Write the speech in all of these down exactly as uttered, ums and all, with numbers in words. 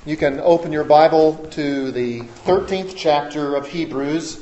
You can open your Bible to the thirteenth chapter of Hebrews.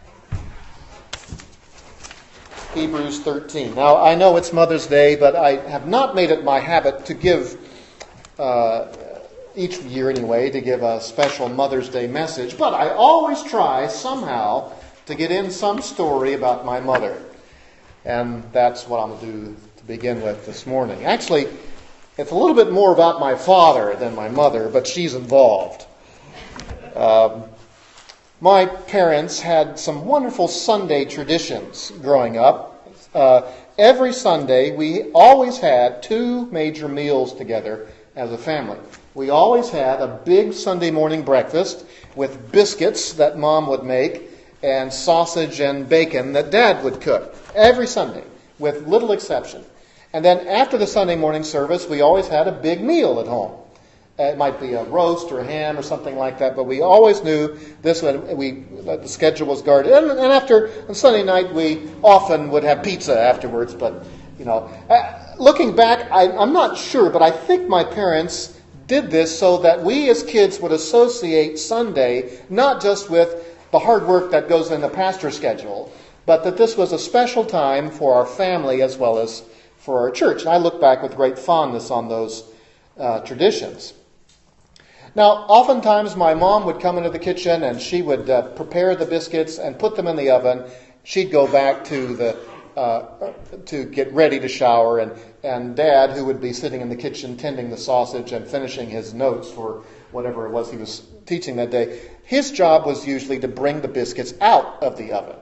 Hebrews thirteen. Now, I know it's Mother's Day, but I have not made it my habit to give, uh, each year anyway, to give a special Mother's Day message. But I always try somehow to get in some story about my mother. And that's what I'm going to do to begin with this morning. Actually, it's a little bit more about my father than my mother, but she's involved. Um, my parents had some wonderful Sunday traditions growing up. Uh, every Sunday, we always had two major meals together as a family. We always had a big Sunday morning breakfast with biscuits that Mom would make and sausage and bacon that Dad would cook every Sunday, with little exception. And then after the Sunday morning service, we always had a big meal at home. It might be a roast or a ham or something like that, but we always knew this when we the schedule was guarded. And, and after on Sunday night, we often would have pizza afterwards. But you know, looking back, I, I'm not sure, but I think my parents did this so that we as kids would associate Sunday not just with the hard work that goes in the pastor's schedule, but that this was a special time for our family as well as for our church. And I look back with great fondness on those uh, traditions. Now, oftentimes my mom would come into the kitchen and she would uh, prepare the biscuits and put them in the oven. She'd go back to the uh, to get ready to shower, and, and Dad, who would be sitting in the kitchen tending the sausage and finishing his notes for whatever it was he was teaching that day, his job was usually to bring the biscuits out of the oven.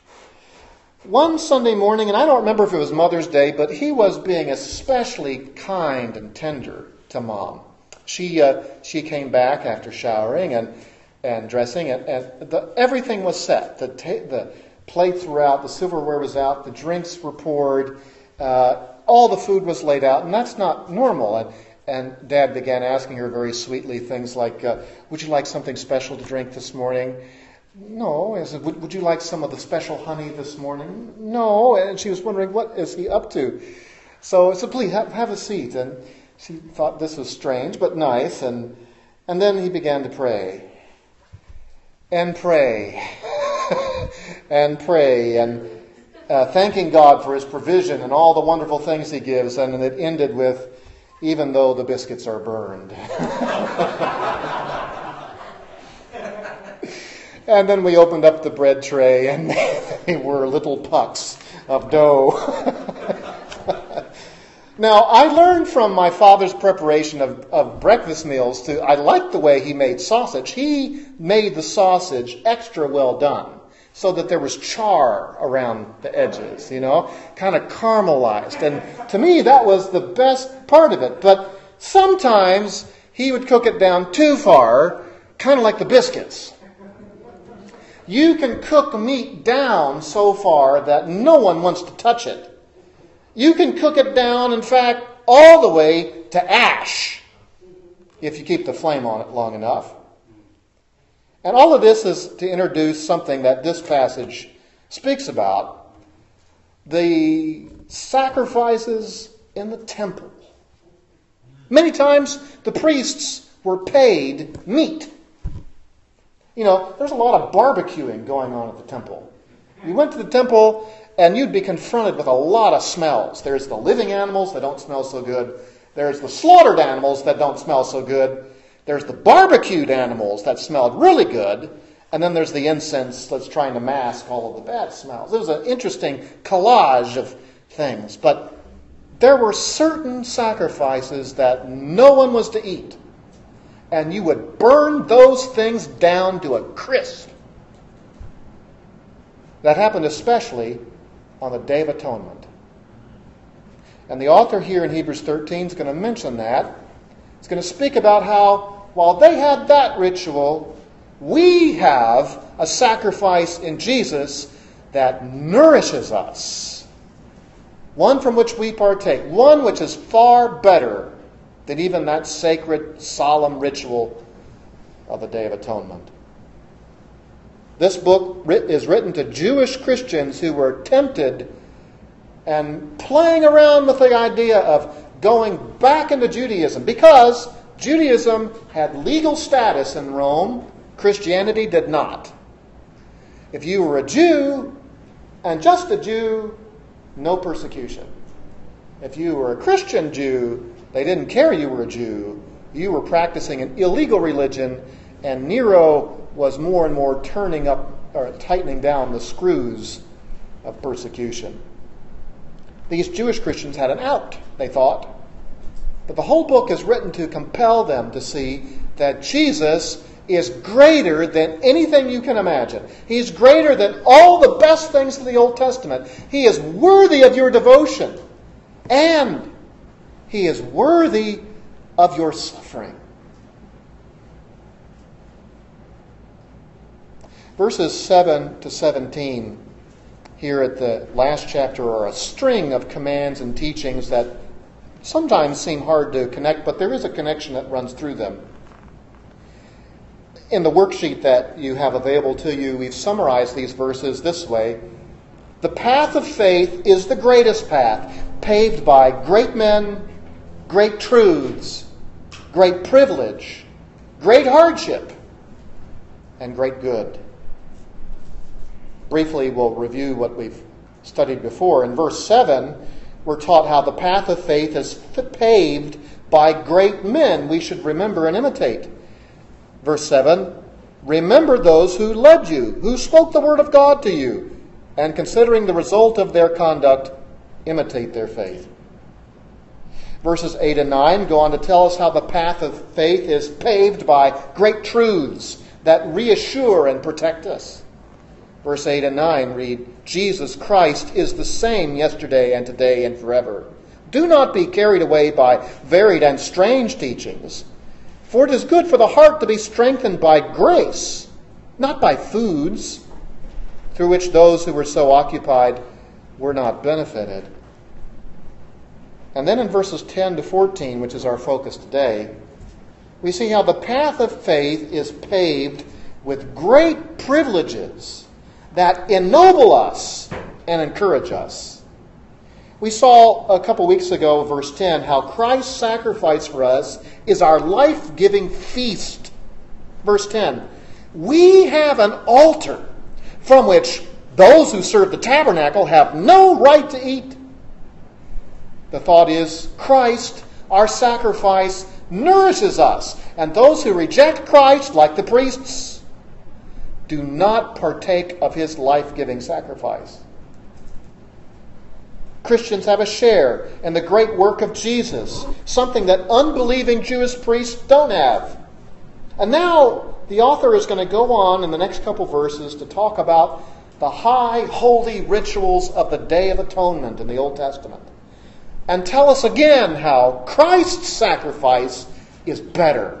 One Sunday morning, and I don't remember if it was Mother's Day, but he was being especially kind and tender to Mom. She uh, she came back after showering and and dressing, and, and the, everything was set. The ta- the plates were out, the silverware was out, the drinks were poured, uh, all the food was laid out, and that's not normal. And and Dad began asking her very sweetly things like, uh, "Would you like something special to drink this morning?" No. I said, would, would you like some of the special honey this morning? No. And she was wondering, what is he up to? So I said, please, have, have a seat. And she thought this was strange, but nice. And and then he began to pray. And pray. and pray. And uh, thanking God for his provision and all the wonderful things he gives. And it ended with, even though the biscuits are burned. And then we opened up the bread tray, and they were little pucks of dough. Now, I learned from my father's preparation of, of breakfast meals to, I liked the way he made sausage. He made the sausage extra well done, so that there was char around the edges, you know, kind of caramelized. And to me, that was the best part of it. But sometimes he would cook it down too far, kind of like the biscuits. You can cook meat down so far that no one wants to touch it. You can cook it down, in fact, all the way to ash, if you keep the flame on it long enough. And all of this is to introduce something that this passage speaks about: the sacrifices in the temple. Many times the priests were paid meat. You know, there's a lot of barbecuing going on at the temple. You went to the temple and you'd be confronted with a lot of smells. There's the living animals that don't smell so good. There's the slaughtered animals that don't smell so good. There's the barbecued animals that smelled really good. And then there's the incense that's trying to mask all of the bad smells. It was an interesting collage of things. But there were certain sacrifices that no one was to eat. And you would burn those things down to a crisp. That happened especially on the Day of Atonement. And the author here in Hebrews thirteen is going to mention that. It's going to speak about how, while they had that ritual, we have a sacrifice in Jesus that nourishes us. One from which we partake. One which is far better than even that sacred, solemn ritual of the Day of Atonement. This book is written to Jewish Christians who were tempted and playing around with the idea of going back into Judaism, because Judaism had legal status in Rome. Christianity did not. If you were a Jew, and just a Jew, no persecution. If you were a Christian Jew, they didn't care you were a Jew. You were practicing an illegal religion, and Nero was more and more turning up or tightening down the screws of persecution. These Jewish Christians had an out, they thought. But the whole book is written to compel them to see that Jesus is greater than anything you can imagine. He's greater than all the best things of the Old Testament. He is worthy of your devotion. And He is worthy of your suffering. Verses seven to seventeen here at the last chapter are a string of commands and teachings that sometimes seem hard to connect, but there is a connection that runs through them. In the worksheet that you have available to you, we've summarized these verses this way. The path of faith is the greatest path, paved by great men, great truths, great privilege, great hardship, and great good. Briefly, we'll review what we've studied before. In verse seven, we're taught how the path of faith is paved by great men we should remember and imitate. Verse seven, remember those who led you, who spoke the word of God to you, and considering the result of their conduct, imitate their faith. Verses eight and nine go on to tell us how the path of faith is paved by great truths that reassure and protect us. Verse eight and nine read, Jesus Christ is the same yesterday and today and forever. Do not be carried away by varied and strange teachings, for it is good for the heart to be strengthened by grace, not by foods, through which those who were so occupied were not benefited. And then in verses ten to fourteen, which is our focus today, we see how the path of faith is paved with great privileges that ennoble us and encourage us. We saw a couple weeks ago, verse ten, how Christ's sacrifice for us is our life-giving feast. Verse ten, we have an altar from which those who serve the tabernacle have no right to eat. The thought is, Christ, our sacrifice, nourishes us, and those who reject Christ, like the priests, do not partake of His life-giving sacrifice. Christians have a share in the great work of Jesus, something that unbelieving Jewish priests don't have. And now the author is going to go on in the next couple verses to talk about the high, holy rituals of the Day of Atonement in the Old Testament, and tell us again how Christ's sacrifice is better.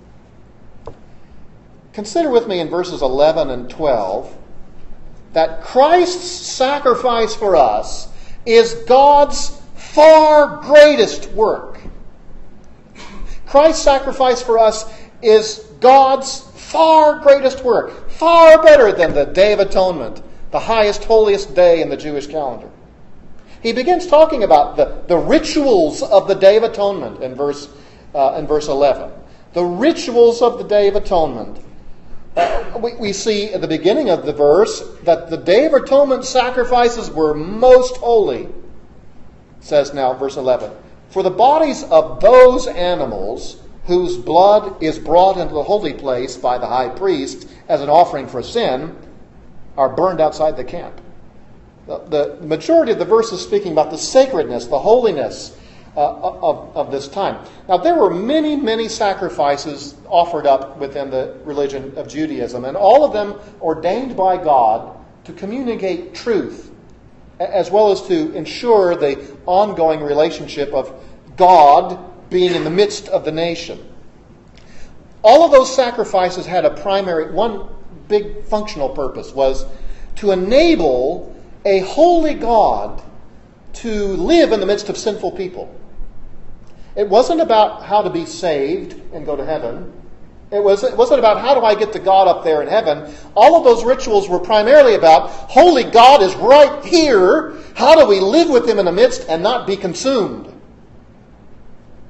Consider with me in verses eleven and twelve that Christ's sacrifice for us is God's far greatest work. Christ's sacrifice for us is God's far greatest work, far better than the Day of Atonement, the highest, holiest day in the Jewish calendar. He begins talking about the, the rituals of the Day of Atonement in verse, uh, in verse eleven. The rituals of the Day of Atonement. Uh, we, we see at the beginning of the verse that the Day of Atonement sacrifices were most holy. It says now, verse eleven, for the bodies of those animals whose blood is brought into the holy place by the high priest as an offering for sin are burned outside the camp. The, the majority of the verse is speaking about the sacredness, the holiness uh, of, of this time. Now, there were many, many sacrifices offered up within the religion of Judaism, and all of them ordained by God to communicate truth, as well as to ensure the ongoing relationship of God being in the midst of the nation. All of those sacrifices had a primary, one big functional purpose, was to enable a holy God to live in the midst of sinful people. It wasn't about how to be saved and go to heaven. It, was, it wasn't about how do I get to God up there in heaven. All of those rituals were primarily about holy God is right here. How do we live with Him in the midst and not be consumed?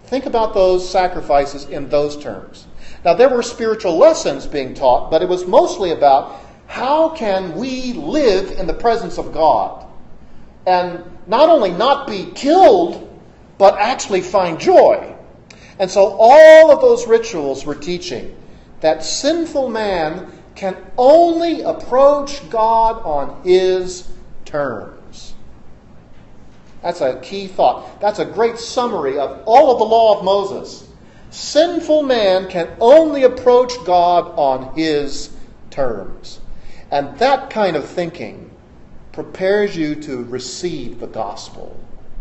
Think about those sacrifices in those terms. Now, there were spiritual lessons being taught, but it was mostly about how can we live in the presence of God and not only not be killed, but actually find joy. And so all of those rituals were teaching that sinful man can only approach God on his terms. That's a key thought. That's a great summary of all of the law of Moses. Sinful man can only approach God on his terms. And that kind of thinking prepares you to receive the gospel.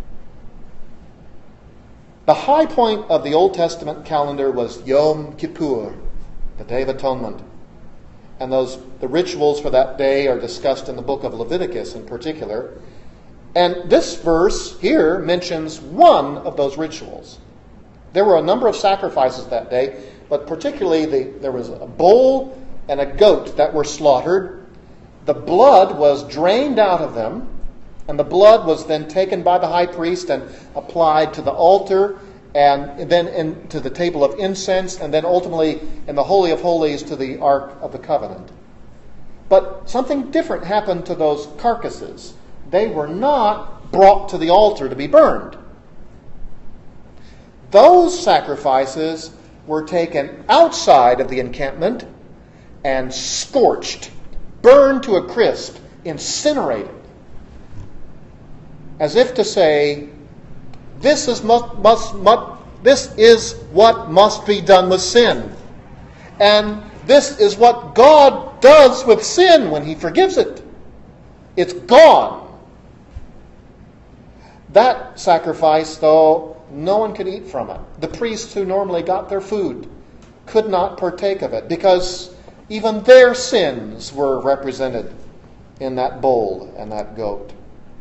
The high point of the Old Testament calendar was Yom Kippur, the Day of Atonement. And those the rituals for that day are discussed in the book of Leviticus in particular. And this verse here mentions one of those rituals. There were a number of sacrifices that day, but particularly the, there was a bull and a goat that were slaughtered. The blood was drained out of them, and the blood was then taken by the high priest and applied to the altar, and then into the table of incense, and then ultimately in the Holy of Holies to the Ark of the Covenant. But something different happened to those carcasses. They were not brought to the altar to be burned. Those sacrifices were taken outside of the encampment and scorched, burned to a crisp, incinerated. As if to say, this is, must, must, must, this is what must be done with sin. And this is what God does with sin when He forgives it. It's gone. That sacrifice, though, no one could eat from it. The priests who normally got their food could not partake of it because even their sins were represented in that bull and that goat.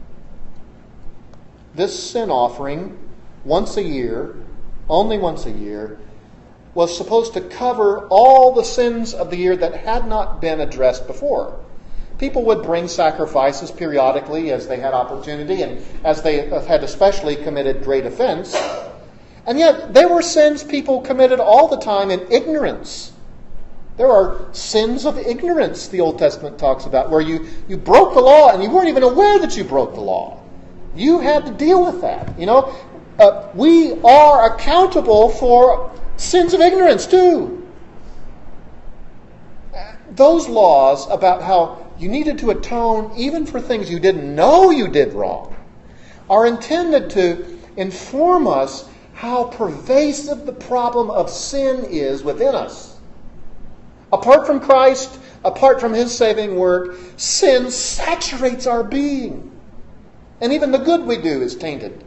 This sin offering, once a year, only once a year, was supposed to cover all the sins of the year that had not been addressed before. People would bring sacrifices periodically as they had opportunity and as they had especially committed great offense. And yet there were sins people committed all the time in ignorance. There are sins of ignorance, the Old Testament talks about, where you, you broke the law and you weren't even aware that you broke the law. You had to deal with that. You know, uh, we are accountable for sins of ignorance too. Those laws about how you needed to atone even for things you didn't know you did wrong are intended to inform us how pervasive the problem of sin is within us. Apart from Christ, apart from His saving work, sin saturates our being. And even the good we do is tainted.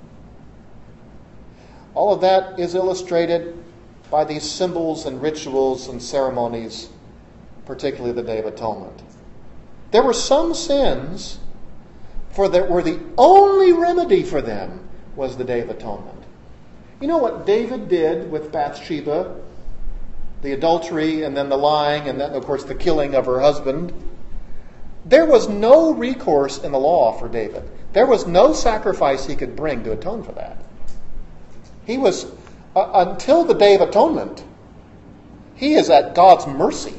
All of that is illustrated by these symbols and rituals and ceremonies, particularly the Day of Atonement. There were some sins for that where the only remedy for them was the Day of Atonement. You know what David did with Bathsheba? The adultery and then the lying and then, of course, the killing of her husband. There was no recourse in the law for David. There was no sacrifice he could bring to atone for that. He was, uh, until the Day of Atonement, he is at God's mercy.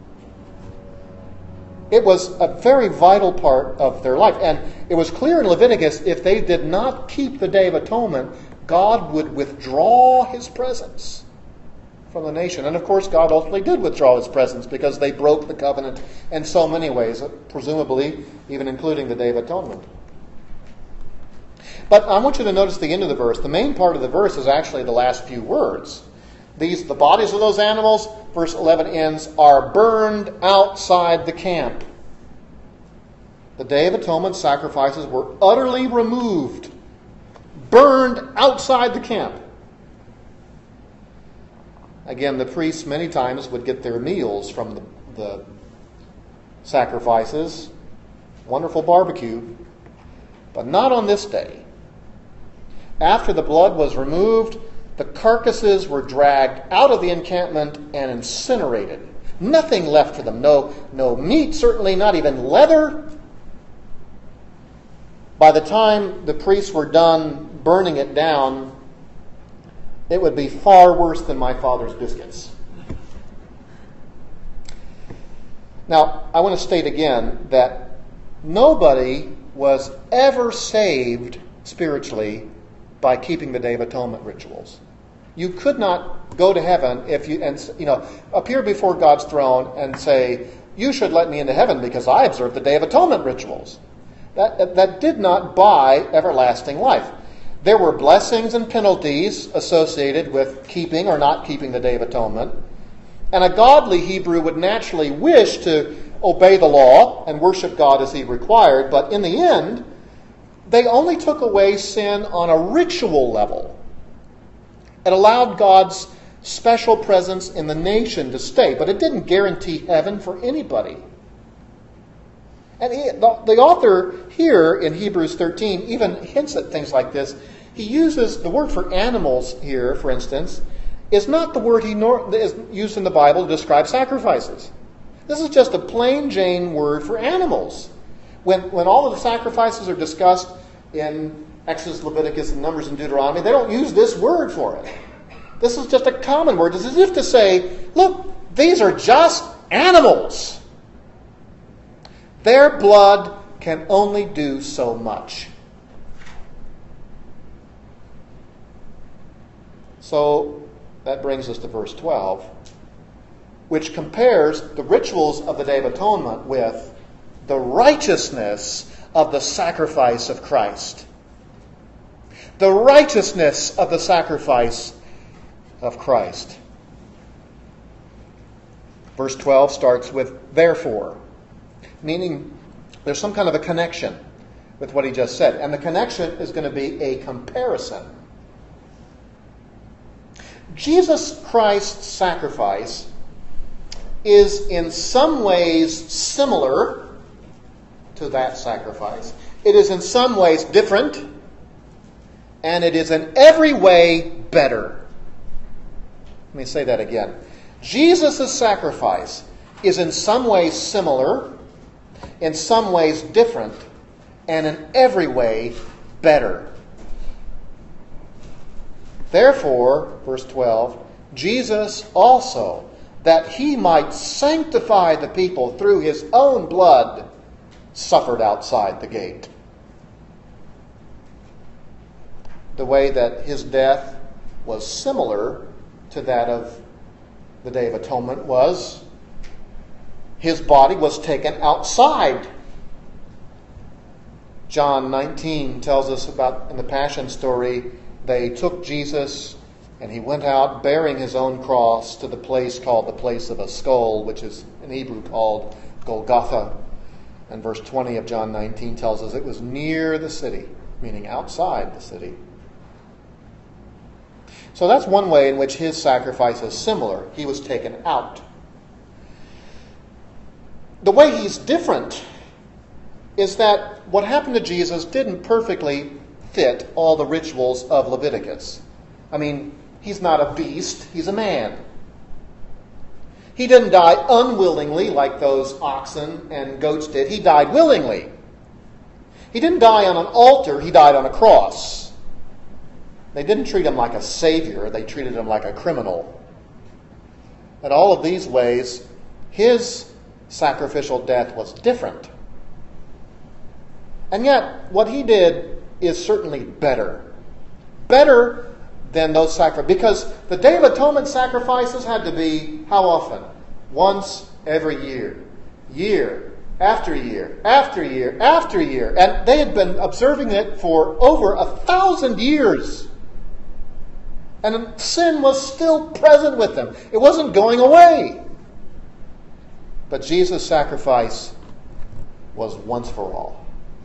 It was a very vital part of their life. And it was clear in Leviticus, if they did not keep the Day of Atonement, God would withdraw His presence from the nation. And of course, God ultimately did withdraw His presence because they broke the covenant in so many ways, presumably even including the Day of Atonement. But I want you to notice the end of the verse. The main part of the verse is actually the last few words. These, the bodies of those animals, verse eleven ends, are burned outside the camp. The Day of Atonement sacrifices were utterly removed, burned outside the camp. Again, the priests many times would get their meals from the, the sacrifices. Wonderful barbecue. But not on this day. After the blood was removed, the carcasses were dragged out of the encampment and incinerated. Nothing left for them. No, no meat, certainly not even leather. By the time the priests were done burning it down, it would be far worse than my father's biscuits. Now, I want to state again that nobody was ever saved spiritually by keeping the Day of Atonement rituals. You could not go to heaven if you and you know appear before God's throne and say, "You should let me into heaven because I observed the Day of Atonement rituals." That that did not buy everlasting life. There were blessings and penalties associated with keeping or not keeping the Day of Atonement. And a godly Hebrew would naturally wish to obey the law and worship God as he required, but in the end, they only took away sin on a ritual level. It allowed God's special presence in the nation to stay, but it didn't guarantee heaven for anybody. And he, the, the author here in Hebrews thirteen even hints at things like this. He uses the word for animals here, for instance, is not the word he nor, is used in the Bible to describe sacrifices. This is just a plain Jane word for animals. When, when all of the sacrifices are discussed in Exodus, Leviticus, and Numbers, and Deuteronomy, they don't use this word for it. This is just a common word. It's as if to say, look, these are just animals. Their blood can only do so much. So that brings us to verse twelve, which compares the rituals of the Day of Atonement with the righteousness of the sacrifice of Christ. The righteousness of the sacrifice of Christ. Verse twelve starts with therefore, meaning there's some kind of a connection with what he just said. And the connection is going to be a comparison. Jesus Christ's sacrifice is in some ways similar to that sacrifice. It is in some ways different, and it is in every way better. Let me say that again. Jesus' sacrifice is in some ways similar, in some ways different, and in every way better. Therefore, verse twelve, Jesus also, that he might sanctify the people through his own blood, suffered outside the gate. The way that his death was similar to that of the Day of Atonement was his body was taken outside. John nineteen tells us about, in the Passion story, they took Jesus and he went out bearing his own cross to the place called the place of a skull, which is in Hebrew called Golgotha. And verse twenty of John nineteen tells us it was near the city, meaning outside the city. So that's one way in which his sacrifice is similar. He was taken out. The way he's different is that what happened to Jesus didn't perfectly fit all the rituals of Leviticus. I mean, he's not a beast, he's a man. He didn't die unwillingly like those oxen and goats did. He died willingly. He didn't die on an altar, he died on a cross. They didn't treat him like a savior, they treated him like a criminal. In all of these ways, his sacrificial death was different. And yet, what he did is certainly better. Better than those sacrifices. Because the Day of Atonement sacrifices had to be, how often? Once every year. Year after year after year after year. And they had been observing it for over a thousand years. And sin was still present with them. It wasn't going away. But Jesus' sacrifice was once for all.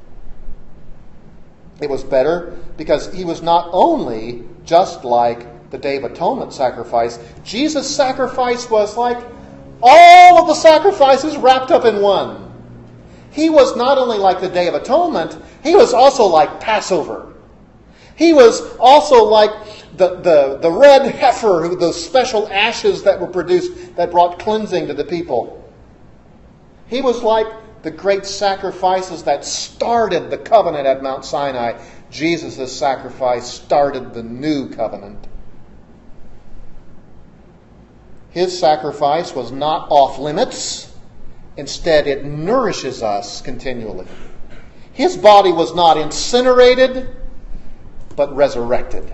It was better because he was not only just like the Day of Atonement sacrifice. Jesus' sacrifice was like all of the sacrifices wrapped up in one. He was not only like the Day of Atonement, he was also like Passover. He was also like the, the, the red heifer, those special ashes that were produced that brought cleansing to the people. He was like the great sacrifices that started the covenant at Mount Sinai. Jesus' sacrifice started the new covenant. His sacrifice was not off limits. Instead, it nourishes us continually. His body was not incinerated, but resurrected.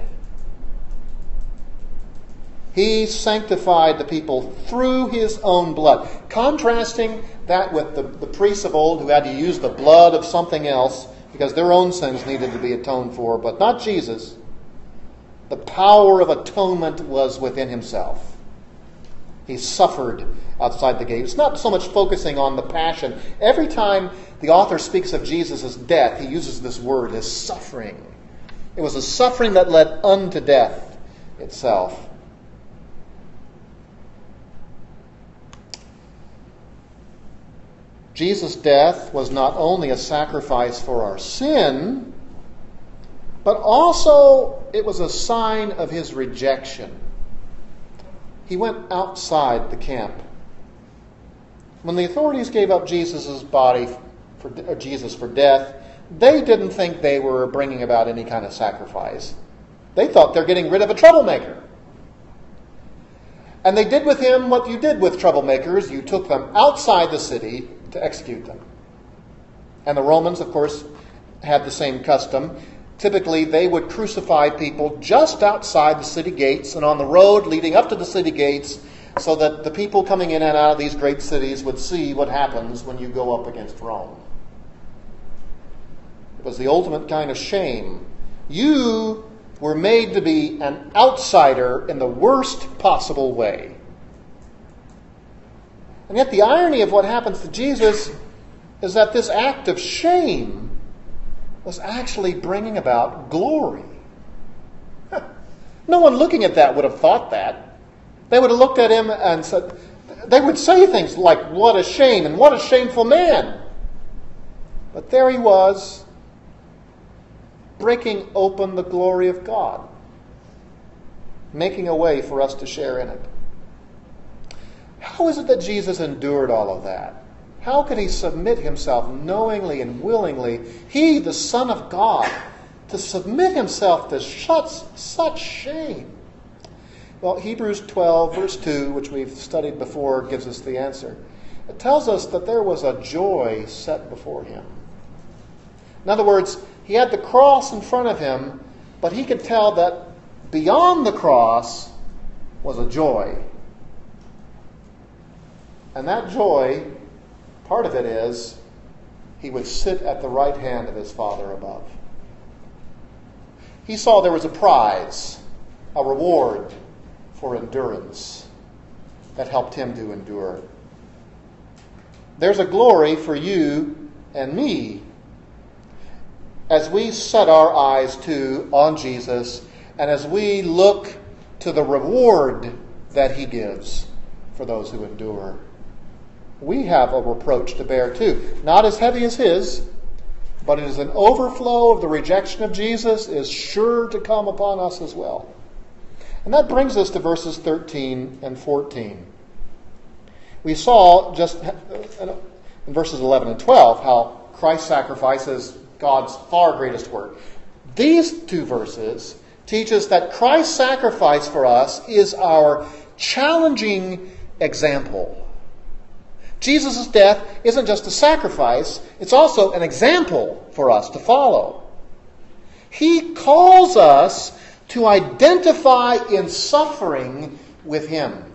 He sanctified the people through his own blood. Contrasting that with the, the priests of old who had to use the blood of something else because their own sins needed to be atoned for, but not Jesus. The power of atonement was within himself. He suffered outside the gate. It's not so much focusing on the passion. Every time the author speaks of Jesus' death, he uses this word, his suffering. It was a suffering that led unto death itself. Jesus' death was not only a sacrifice for our sin, but also it was a sign of his rejection. He went outside the camp. When the authorities gave up Jesus' body for or Jesus for death, they didn't think they were bringing about any kind of sacrifice. They thought they're getting rid of a troublemaker. And they did with him what you did with troublemakers. You took them outside the city to execute them. And the Romans, of course, had the same custom. Typically, they would crucify people just outside the city gates and on the road leading up to the city gates so that the people coming in and out of these great cities would see what happens when you go up against Rome. It was the ultimate kind of shame. You were made to be an outsider in the worst possible way. And yet the irony of what happens to Jesus is that this act of shame was actually bringing about glory. No one looking at that would have thought that. They would have looked at him and said, they would say things like, what a shame and what a shameful man. But there he was, breaking open the glory of God, making a way for us to share in it. How is it that Jesus endured all of that? How could he submit himself knowingly and willingly, he, the Son of God, to submit himself to such, such shame? Well, Hebrews twelve, verse two, which we've studied before, gives us the answer. It tells us that there was a joy set before him. In other words, he had the cross in front of him, but he could tell that beyond the cross was a joy. And that joy, part of it is, he would sit at the right hand of his Father above. He saw there was a prize, a reward for endurance that helped him to endure. There's a glory for you and me as we set our eyes to on Jesus and as we look to the reward that he gives for those who endure. We have a reproach to bear too. Not as heavy as his, but it is an overflow of the rejection of Jesus is sure to come upon us as well. And that brings us to verses thirteen and fourteen. We saw just in verses eleven and twelve how Christ's sacrifice is God's far greatest work. These two verses teach us that Christ's sacrifice for us is our challenging example. Jesus' death isn't just a sacrifice, it's also an example for us to follow. He calls us to identify in suffering with him.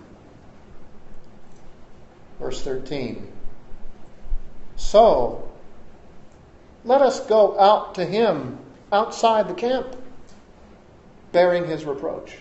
Verse thirteen. So, let us go out to him outside the camp, bearing his reproach.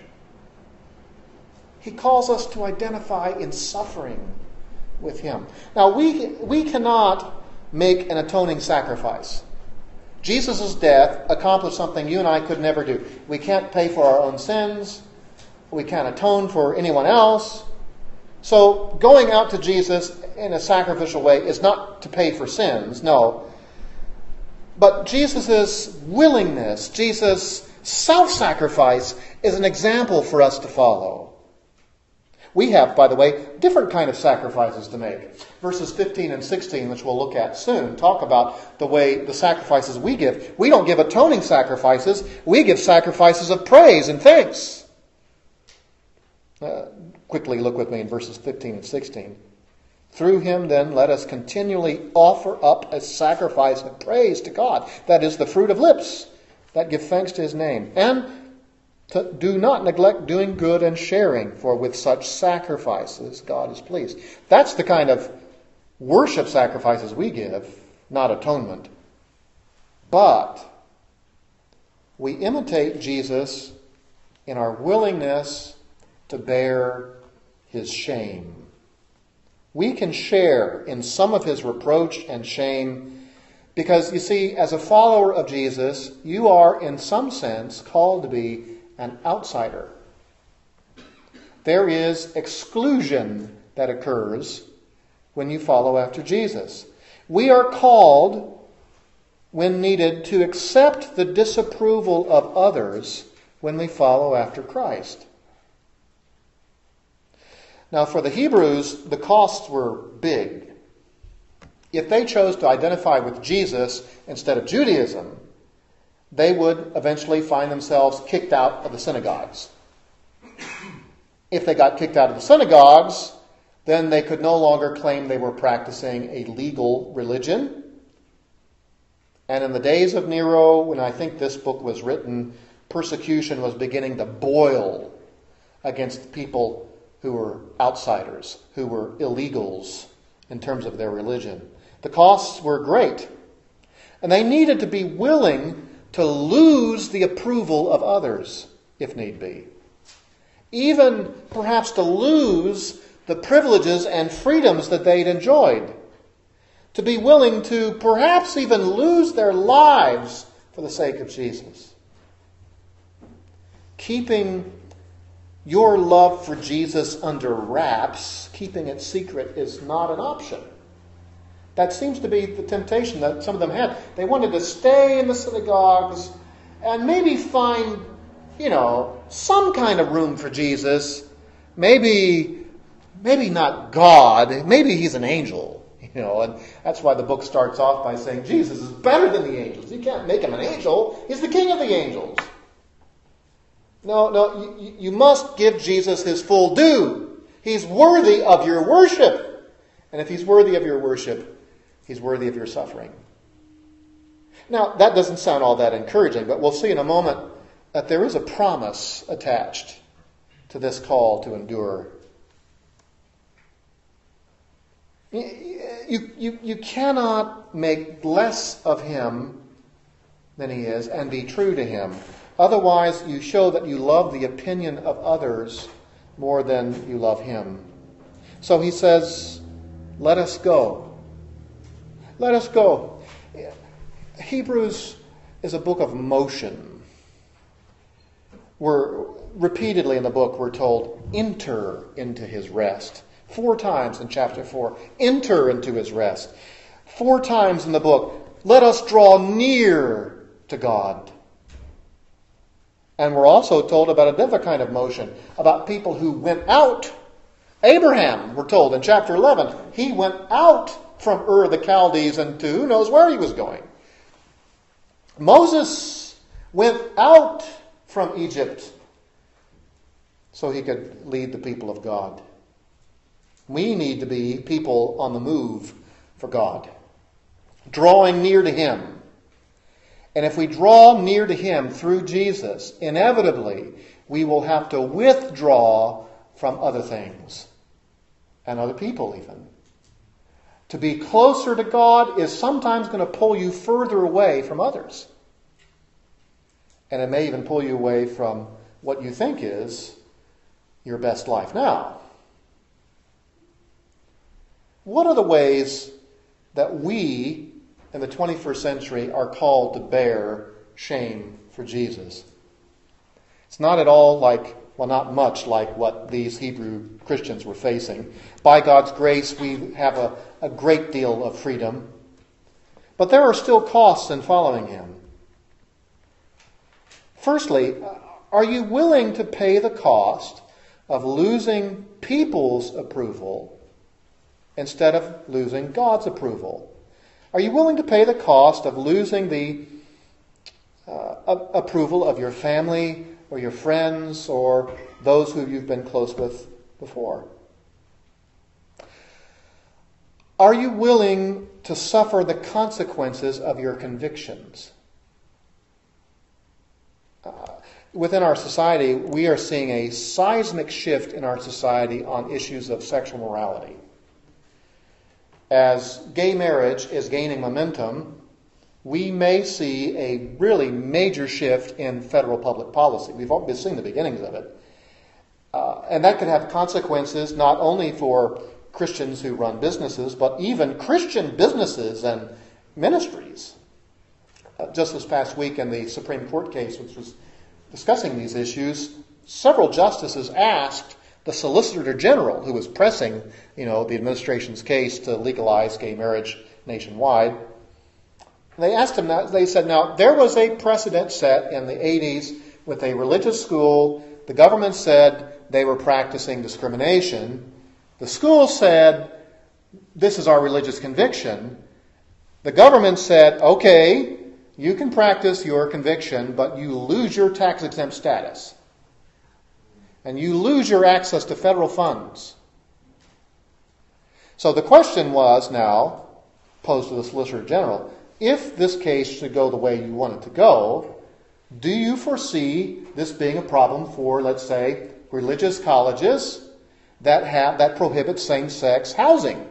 He calls us to identify in suffering with him. Now, we, we cannot make an atoning sacrifice. Jesus' death accomplished something you and I could never do. We can't pay for our own sins. We can't atone for anyone else. So going out to Jesus in a sacrificial way is not to pay for sins, no. But Jesus' willingness, Jesus' self-sacrifice is an example for us to follow. We have, by the way, different kind of sacrifices to make. Verses fifteen and sixteen, which we'll look at soon, talk about the way the sacrifices we give. We don't give atoning sacrifices. We give sacrifices of praise and thanks. Uh, quickly look with me in verses fifteen and sixteen. Through him, then, let us continually offer up a sacrifice of praise to God. That is the fruit of lips that give thanks to his name. And to do not neglect doing good and sharing, for with such sacrifices God is pleased. That's the kind of worship sacrifices we give, not atonement. But we imitate Jesus in our willingness to bear his shame. We can share in some of his reproach and shame because, you see, as a follower of Jesus, you are in some sense called to be an outsider. There is exclusion that occurs when you follow after Jesus. We are called, when needed, to accept the disapproval of others when we follow after Christ. Now, for the Hebrews, the costs were big. If they chose to identify with Jesus instead of Judaism, they would eventually find themselves kicked out of the synagogues. If they got kicked out of the synagogues, then they could no longer claim they were practicing a legal religion. And in the days of Nero, when I think this book was written, persecution was beginning to boil against people who were outsiders, who were illegals in terms of their religion. The costs were great. And they needed to be willing to lose the approval of others, if need be. Even perhaps to lose the privileges and freedoms that they'd enjoyed. To be willing to perhaps even lose their lives for the sake of Jesus. Keeping your love for Jesus under wraps, keeping it secret, is not an option. That seems to be the temptation that some of them had. They wanted to stay in the synagogues and maybe find, you know, some kind of room for Jesus. Maybe, maybe not God. Maybe he's an angel, you know. And that's why the book starts off by saying Jesus is better than the angels. You can't make him an angel. He's the king of the angels. No, no, you, you must give Jesus his full due. He's worthy of your worship. And if he's worthy of your worship, he's worthy of your suffering. Now, that doesn't sound all that encouraging, but we'll see in a moment that there is a promise attached to this call to endure. You, you, you cannot make less of him than he is and be true to him. Otherwise, you show that you love the opinion of others more than you love him. So he says, let us go. Let us go. Hebrews is a book of motion. We're repeatedly in the book we're told, enter into his rest. Four times in chapter four, enter into his rest. Four times in the book, let us draw near to God. And we're also told about a different kind of motion, about people who went out. Abraham, we're told in chapter eleven, he went out from Ur the Chaldees and to who knows where he was going. Moses went out from Egypt so he could lead the people of God. We need to be people on the move for God, drawing near to him. And if we draw near to him through Jesus, inevitably we will have to withdraw from other things and other people even. To be closer to God is sometimes going to pull you further away from others. And it may even pull you away from what you think is your best life now. What are the ways that we in the twenty-first century are called to bear shame for Jesus? It's not at all like, well, not much like what these Hebrew Christians were facing. By God's grace, we have a, a great deal of freedom. But there are still costs in following him. Firstly, are you willing to pay the cost of losing people's approval instead of losing God's approval? Are you willing to pay the cost of losing the uh, approval of your family or your friends or those who you've been close with before. Are you willing to suffer the consequences of your convictions? Uh, within our society, we are seeing a seismic shift in our society on issues of sexual morality. As gay marriage is gaining momentum, we may see a really major shift in federal public policy. We've already seen the beginnings of it. Uh, and that could have consequences not only for Christians who run businesses, but even Christian businesses and ministries. Uh, just this past week in the Supreme Court case, which was discussing these issues, several justices asked the Solicitor General, who was pressing, you know, the administration's case to legalize gay marriage nationwide. They asked him that. They said, now, there was a precedent set in the eighties with a religious school. The government said they were practicing discrimination. The school said, this is our religious conviction. The government said, okay, you can practice your conviction, but you lose your tax-exempt status. And you lose your access to federal funds. So the question was now, posed to the Solicitor General, if this case should go the way you want it to go, do you foresee this being a problem for, let's say, religious colleges that have that prohibit same-sex housing?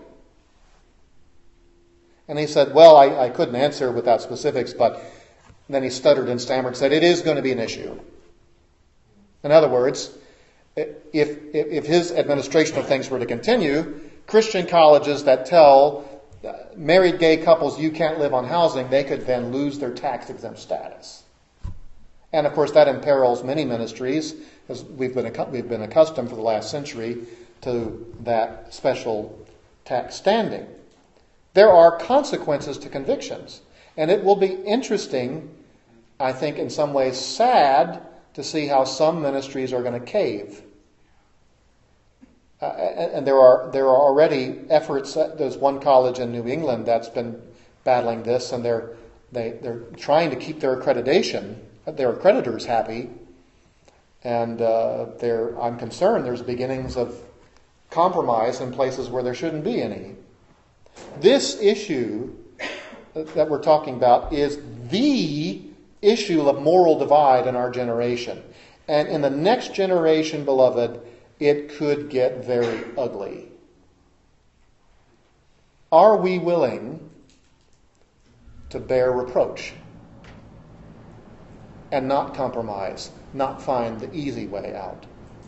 And he said, well, I, I couldn't answer without specifics, but then he stuttered and stammered and said, it is going to be an issue. In other words, if, if, if his administration of things were to continue, Christian colleges that tell married gay couples you can't live on housing, they could then lose their tax-exempt status. And of course that imperils many ministries, as we've been, we've been accustomed for the last century to that special tax standing. There are consequences to convictions. And it will be interesting, I think in some ways sad, to see how some ministries are going to cave. Uh, and, and there are there are already efforts. Uh, there's one college in New England that's been battling this, and they're they, they're trying to keep their accreditation, their accreditors happy. And uh, they're, I'm concerned there's beginnings of compromise in places where there shouldn't be any. This issue that we're talking about is the issue of moral divide in our generation. And in the next generation, beloved, it could get very ugly. Are we willing to bear reproach and not compromise, not find the easy way out?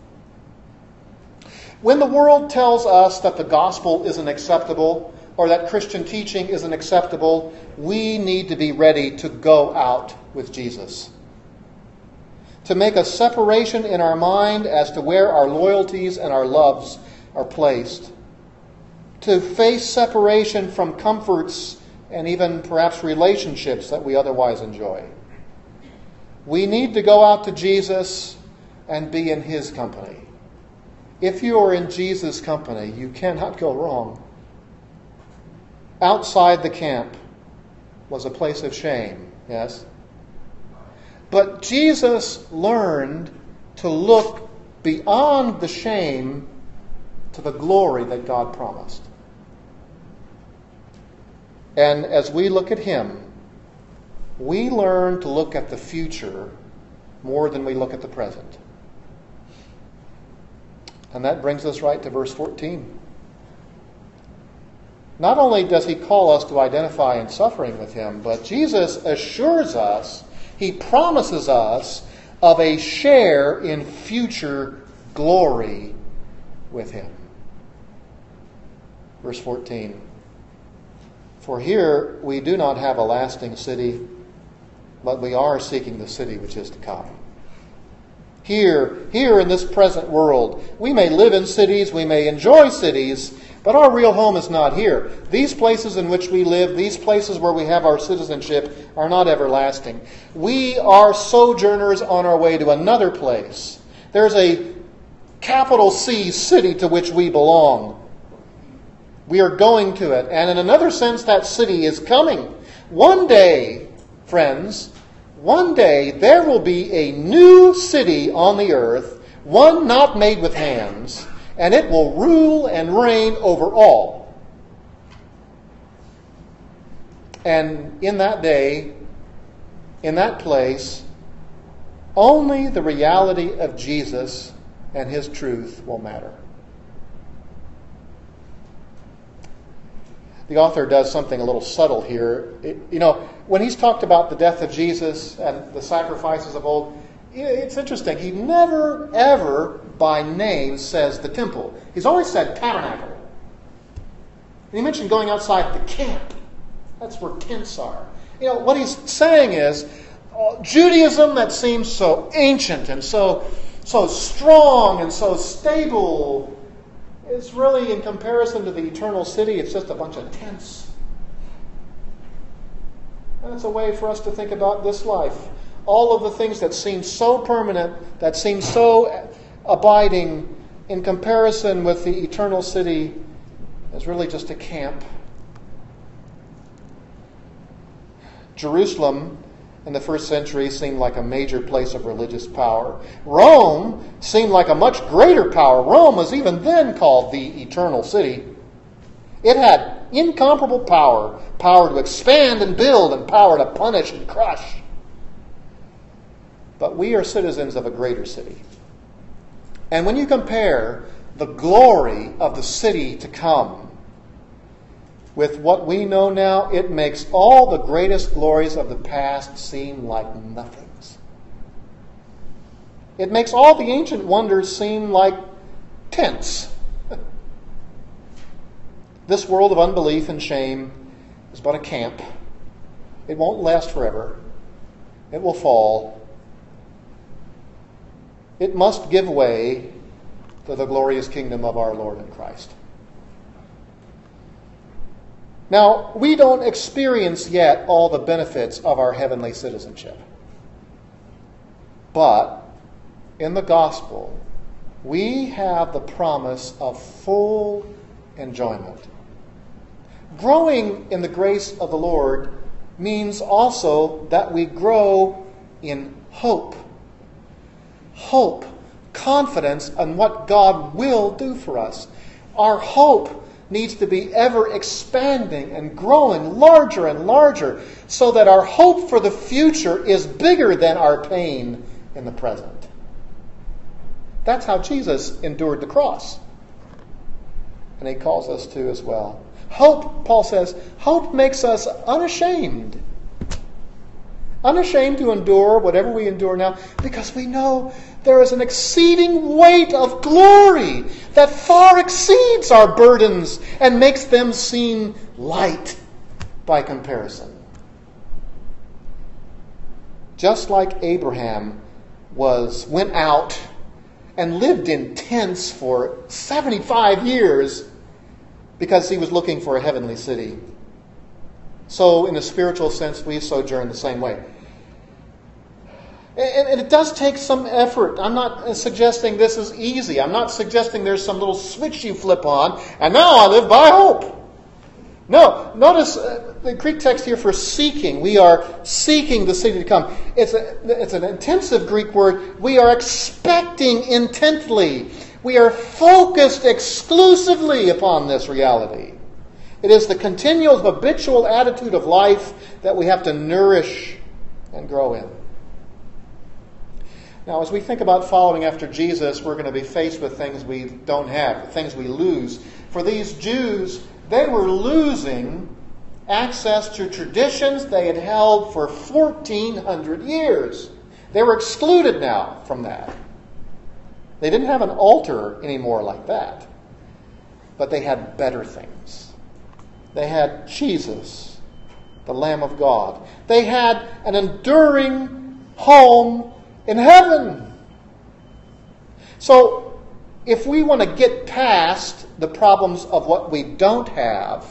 When the world tells us that the gospel isn't acceptable or that Christian teaching isn't acceptable, we need to be ready to go out with Jesus. To make a separation in our mind as to where our loyalties and our loves are placed. To face separation from comforts and even perhaps relationships that we otherwise enjoy. We need to go out to Jesus and be in His company. If you are in Jesus' company, you cannot go wrong. Outside the camp was a place of shame, yes? But Jesus learned to look beyond the shame to the glory that God promised. And as we look at Him, we learn to look at the future more than we look at the present. And that brings us right to verse fourteen. Not only does He call us to identify in suffering with Him, but Jesus assures us, He promises us of a share in future glory with Him. Verse fourteen. For here we do not have a lasting city, but we are seeking the city which is to come. Here, here in this present world, we may live in cities, we may enjoy cities, but our real home is not here. These places in which we live, these places where we have our citizenship, are not everlasting. We are sojourners on our way to another place. There's a capital C city to which we belong. We are going to it. And in another sense, that city is coming. One day, friends, one day there will be a new city on the earth, one not made with hands. and it will rule and reign over all. And in that day, in that place, only the reality of Jesus and his truth will matter. The author does something a little subtle here. It, you know, when he's talked about the death of Jesus and the sacrifices of old, it's interesting. He never, ever by name says the temple. He's always said tabernacle. And he mentioned going outside the camp. That's where tents are. You know, what he's saying is, uh, Judaism that seems so ancient and so, so strong and so stable is really, in comparison to the eternal city, it's just a bunch of tents. And it's a way for us to think about this life. All of the things that seem so permanent, that seem so abiding, in comparison with the eternal city, is really just a camp. Jerusalem in the first century seemed like a major place of religious power. Rome seemed like a much greater power. Rome was even then called the eternal city. It had incomparable power, power to expand and build and power to punish and crush. But we are citizens of a greater city. And when you compare the glory of the city to come with what we know now, it makes all the greatest glories of the past seem like nothings. It makes all the ancient wonders seem like tents. This world of unbelief and shame is but a camp. It won't last forever. It will fall. It must give way to the glorious kingdom of our Lord and Christ. Now, we don't experience yet all the benefits of our heavenly citizenship. But in the gospel, we have the promise of full enjoyment. Growing in the grace of the Lord means also that we grow in hope. Hope, confidence in what God will do for us. Our hope needs to be ever expanding and growing larger and larger so that our hope for the future is bigger than our pain in the present. That's how Jesus endured the cross. And he calls us to as well. Hope, Paul says, hope makes us unashamed. Unashamed to endure whatever we endure now because we know there is an exceeding weight of glory that far exceeds our burdens and makes them seem light by comparison. Just like Abraham was went out and lived in tents for seventy-five years because he was looking for a heavenly city. So in a spiritual sense, we sojourn the same way. And, and it does take some effort. I'm not suggesting this is easy. I'm not suggesting there's some little switch you flip on, and now I live by hope. No, notice uh, the Greek text here for seeking. We are seeking the city to come. It's, a, it's an intensive Greek word. We are expecting intently. We are focused exclusively upon this reality. It is the continual, habitual attitude of life that we have to nourish and grow in. Now, as we think about following after Jesus, we're going to be faced with things we don't have, things we lose. For these Jews, they were losing access to traditions they had held for fourteen hundred years. They were excluded now from that. They didn't have an altar anymore like that. But they had better things. They had Jesus, the Lamb of God. They had an enduring home in heaven. So, if we want to get past the problems of what we don't have,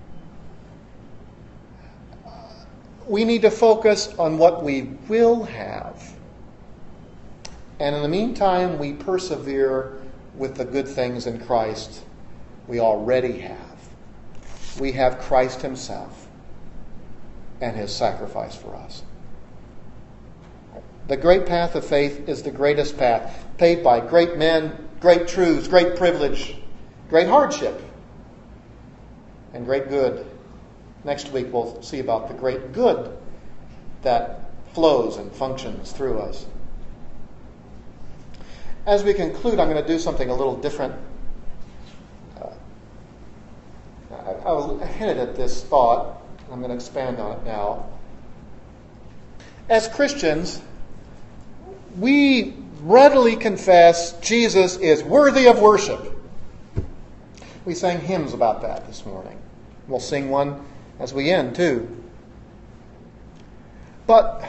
we need to focus on what we will have. And in the meantime, we persevere with the good things in Christ we already have. We have Christ himself and his sacrifice for us. The great path of faith is the greatest path, paved by great men, great truths, great privilege, great hardship, and great good. Next week we'll see about the great good that flows and functions through us. As we conclude, I'm going to do something a little different. Uh, I, I hinted at this thought. I'm going to expand on it now. As Christians, we readily confess Jesus is worthy of worship. We sang hymns about that this morning. We'll sing one as we end, too. But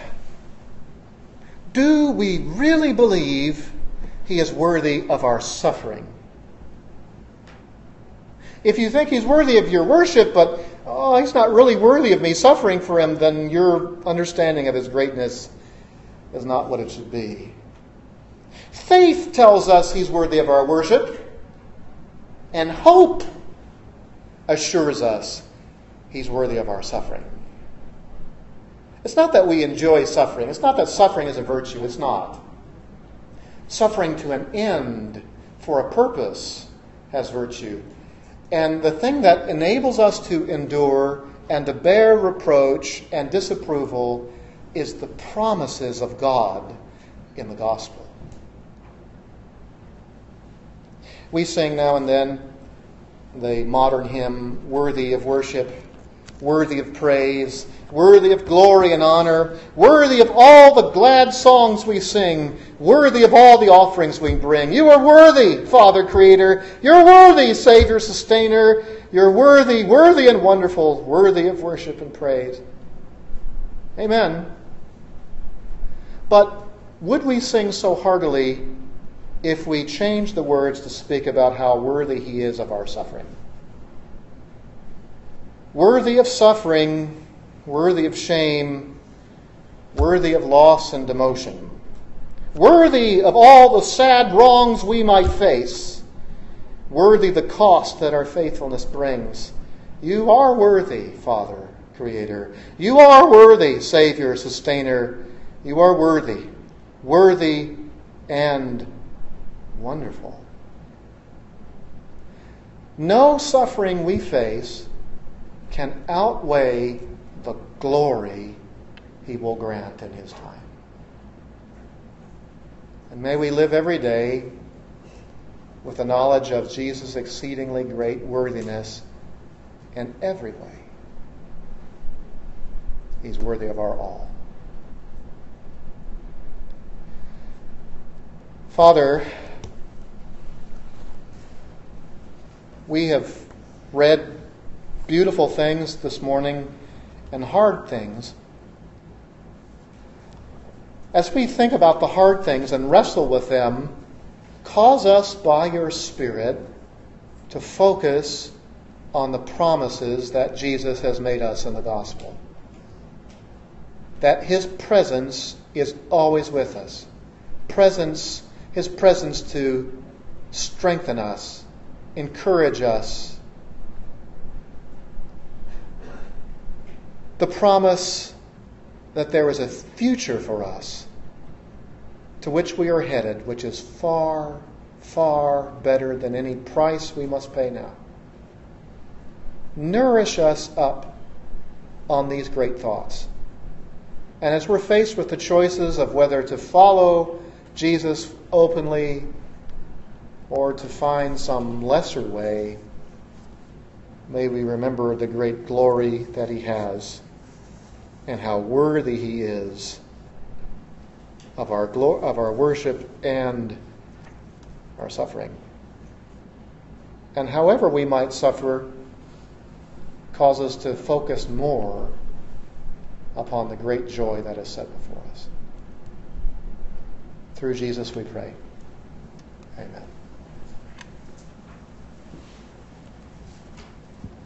do we really believe he is worthy of our suffering? If you think he's worthy of your worship, but oh, he's not really worthy of me suffering for him, then your understanding of his greatness is not what it should be. Faith tells us he's worthy of our worship, and hope assures us he's worthy of our suffering. It's not that we enjoy suffering. It's not that suffering is a virtue. It's not. Suffering to an end for a purpose has virtue. And the thing that enables us to endure and to bear reproach and disapproval is the promises of God in the gospel. We sing now and then the modern hymn, worthy of worship, worthy of praise, worthy of glory and honor, worthy of all the glad songs we sing, worthy of all the offerings we bring. You are worthy, Father Creator. You're worthy, Savior, Sustainer. You're worthy, worthy and wonderful, worthy of worship and praise. Amen. But would we sing so heartily if we change the words to speak about how worthy he is of our suffering? Worthy of suffering, worthy of shame, worthy of loss and demotion, worthy of all the sad wrongs we might face, worthy the cost that our faithfulness brings. You are worthy, Father, Creator. You are worthy, Savior, Sustainer. You are worthy, worthy and wonderful. No suffering we face can outweigh the glory he will grant in his time. And may we live every day with the knowledge of Jesus' exceedingly great worthiness in every way. He's worthy of our all. Father, we have read beautiful things this morning and hard things. As we think about the hard things and wrestle with them, cause us by your Spirit to focus on the promises that Jesus has made us in the gospel. That his presence is always with us. Presence, his presence to strengthen us, encourage us. The promise that there is a future for us to which we are headed, which is far, far better than any price we must pay now. Nourish us up on these great thoughts. And as we're faced with the choices of whether to follow Jesus openly or to find some lesser way, may we remember the great glory that he has and how worthy he is of our glo- of our worship and our suffering. And however we might suffer, cause us to focus more upon the great joy that is set before us. Through Jesus we pray. Amen.